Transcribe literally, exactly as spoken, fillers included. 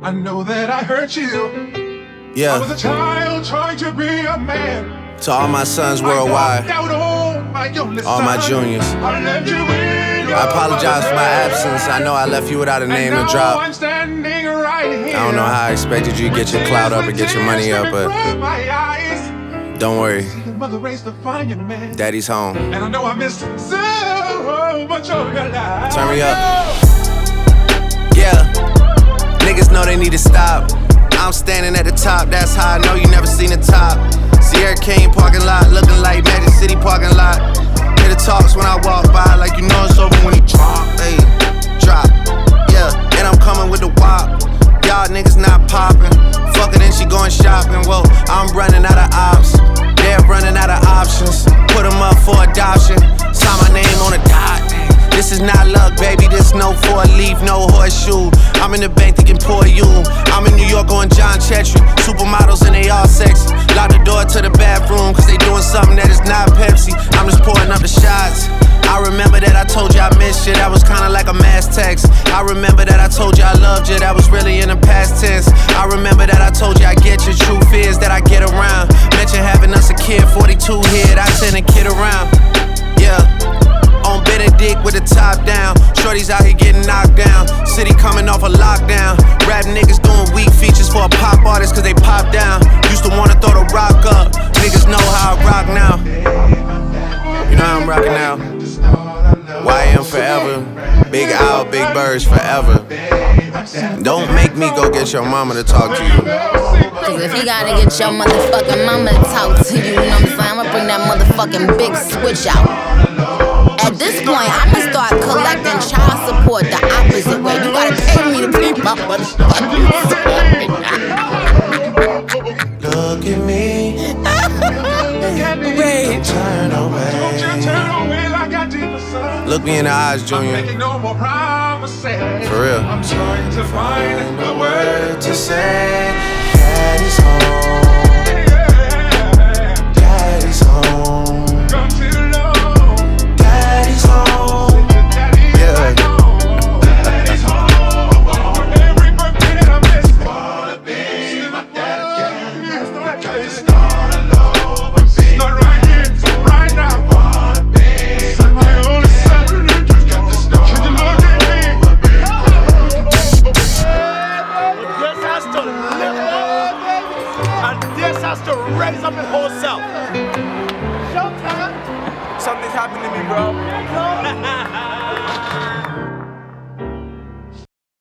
I know that I hurt you. Yeah. I was a child trying to be a man. To all my sons worldwide, all my, all my juniors, I apologize for my absence. I know I left you without a name to drop. I'm standing right here. I don't know how I expected you to get your clout up and get your money up, but don't worry, Daddy's home. And I know I missed so much of your life. Turn me up. Yeah, niggas know they need to stop. I'm standing at the top, that's how I know you never seen the top. Sierra Kane parking lot, looking like Magic City parking lot. Hear the talks when I walk by, like you know it's over when he drop. Hey, drop, yeah, and I'm coming with the wop. Y'all niggas not popping. Fuck it and she going shopping. Whoa, I'm running out of ops. They're running out of options. Put them up for adoption. Sign my name on a dot. This is not luck, baby, this no four leaf, no horseshoe. I'm in the bank thinking poor you. I'm in New York on John Chetry. Supermodels and they all sexy. Lock the door to the bathroom, cause they doing something that is not Pepsi. I'm just pouring up the shots. I remember that I told you I missed you, that was kinda like a mass text. I remember that I told you I loved you, that was really in the past tense. I remember that I told you I get you, truth is that I get around. Mention having us a kid, forty-two hit, I send a kid around. Yeah. On Benedict with the top down. Shorties out here getting knocked down. City coming off a lockdown. Rap niggas doing weak features for a pop artist cause they pop down. Used to wanna throw the rock up. Niggas know how I rock now. You know how I'm rocking now. Y M forever. Big Al, Big Birds forever. Don't make me go get your mama to talk to you. Cause if you gotta get your motherfucking mama to talk to you, you know what I'm saying? I'ma bring that motherfucking big switch out. At this point, I'ma start collecting child support the opposite way. You gotta pay me to be my motherfucking Look at me. Wait. Turn away. Look me in the eyes, Junior. For real. I'm trying to find a word to say. Daddy's home. Daddy's home. Daddy's home. Yeah. Daddy's home. Every birthday that I miss. Wanna be my dad. Start all over. Start right here, right now. Wanna be my only son. Can you look at me? This has to live up, and this has to raise up in whole self. Showtime. Something's happening to me, bro.